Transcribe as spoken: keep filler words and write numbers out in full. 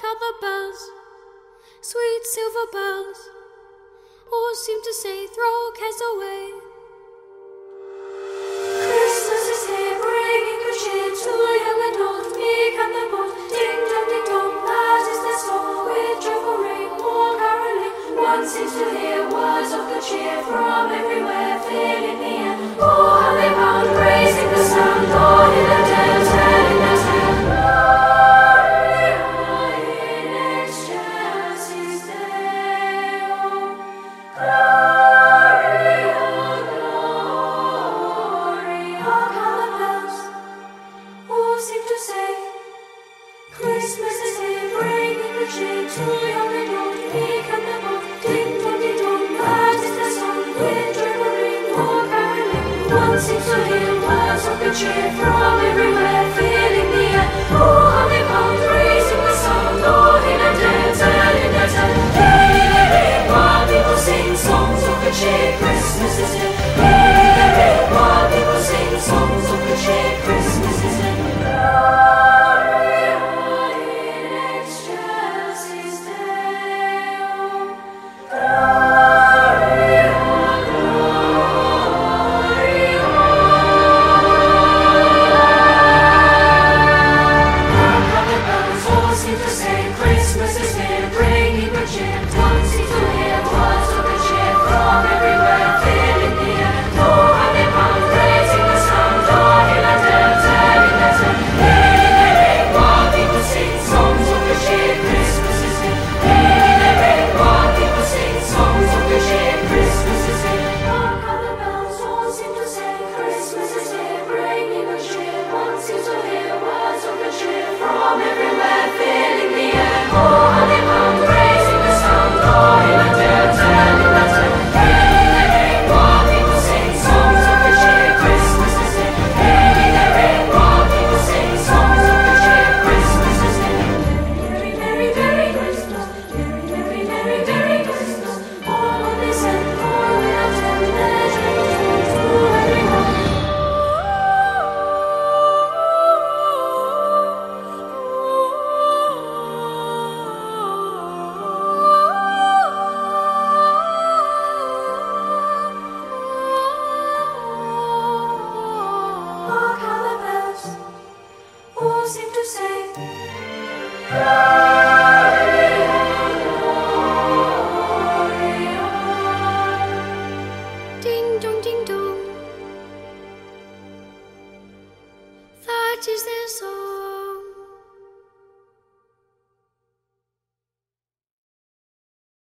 how the bells, sweet silver bells, all seem to say, throw cares away. Christmas is here, bringing good cheer to young and old, meek and the bold. Ding dong, ding dong, that is their song. With joyful ring, more caroling, one seems to hear words of good cheer from everywhere, filling the air. Oh, how they pound, raising the sound, Lord in the dead, telling their tale. Gloria in excelsis Deo. Gloria, Gloria. Hark how the bells all seem to say, Christmas is here, bringing the cheer to young and old, meek and the bold. Ding dong, ding dong, that is the song. With joyful ring, more caroling, one seems to hear words of good cheer from everywhere, filling the air. Oh, how they pound, raising the sound, Lord in the dead, telling their tale. Hey, hey, hey, while people sing songs of good cheer, Christmas is here. Hey, hey, hey, while people sing songs of good cheer, Christmas is here. Gloria in excelsis Deo. Gloria, Gloria. Hark how the bells all seem to say, Christmas is here, bringing good cheer. One seems to hear words of good cheer from everywhere, filling the air. Oh, how they pound, raising the sound, Lord in the dead, telling their tale. Hey, hey, hey, while people sing songs of good cheer, Christmas is here. Hey, hey, hey, while people sing songs of good cheer, Christmas is here. Hark how the bells all seem to say, Christmas is here, bringing good cheer. One seems to hear words of good cheer from everywhere, filling the air. Oh, how they pound, raising the sound, Lord in the dead, telling their tale. Hey, hey, hey, while people sing songs of good cheer, Christmas is here. Hey, hey, hey, while people sing songs of good cheer, Christmas is here. Merry, merry, merry Christmas, merry, merry, merry, merry Christmas. All on this end, all without end, measure to everyone. Hark how the bells all seem to say,